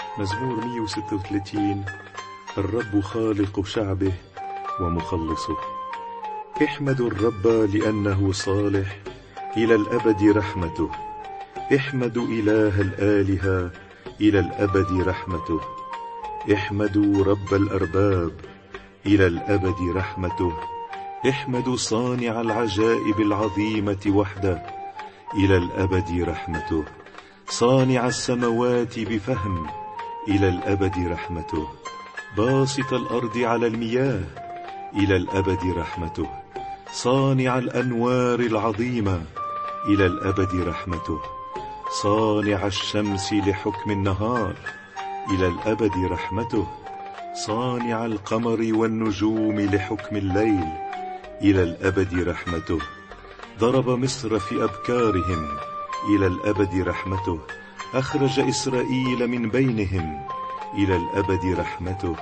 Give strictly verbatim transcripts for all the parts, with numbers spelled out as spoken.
مزمور مئة وستة وثلاثين. الرب خالق شعبه ومخلصه. احمدوا الرب لأنه صالح، إلى الأبد رحمته. احمدوا إله الآلهة، إلى الأبد رحمته. احمدوا رب الأرباب، إلى الأبد رحمته. احمدوا صانع العجائب العظيمة وحده، إلى الأبد رحمته. صانع السماوات بفهم، إلى الأبد رحمته. باسط الأرض على المياه، إلى الأبد رحمته. صانع الأنوار العظيمة، إلى الأبد رحمته. صانع الشمس لحكم النهار، إلى الأبد رحمته. صانع القمر والنجوم لحكم الليل، إلى الأبد رحمته. ضرب مصر في أبكارهم، إلى الأبد رحمته. أخرج إسرائيل من بينهم، إلى الأبد رحمته.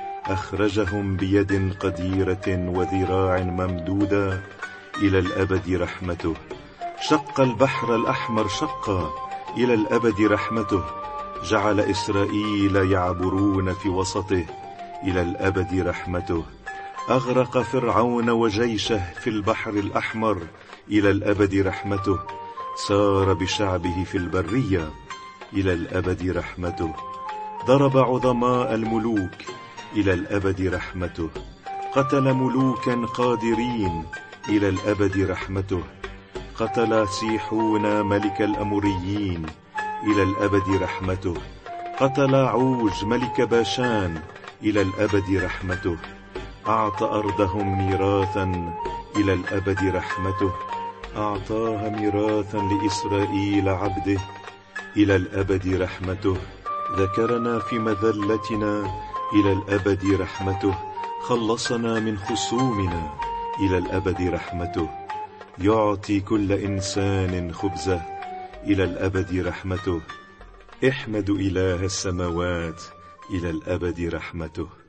أخرجهم بيد قديرة وذراع ممدودة، إلى الأبد رحمته. شق البحر الأحمر شقا، إلى الأبد رحمته. جعل إسرائيل يعبرون في وسطه، إلى الأبد رحمته. أغرق فرعون وجيشه في البحر الأحمر، إلى الأبد رحمته. سار بشعبه في البرية، إلى الأبد رحمته. ضرب عظماء الملوك، إلى الأبد رحمته. قتل ملوكا قادرين، إلى الأبد رحمته. قتل سيحون ملك الأموريين، إلى الأبد رحمته. قتل عوج ملك باشان، إلى الأبد رحمته. أعطى أرضهم ميراثا، إلى الأبد رحمته. أعطاها ميراثا لإسرائيل عبده، إلى الأبد رحمته. ذكرنا في مذلتنا، إلى الأبد رحمته. خلصنا من خصومنا، إلى الأبد رحمته. يعطي كل إنسان خبزه، إلى الأبد رحمته. احمدوا إله السماوات، إلى الأبد رحمته.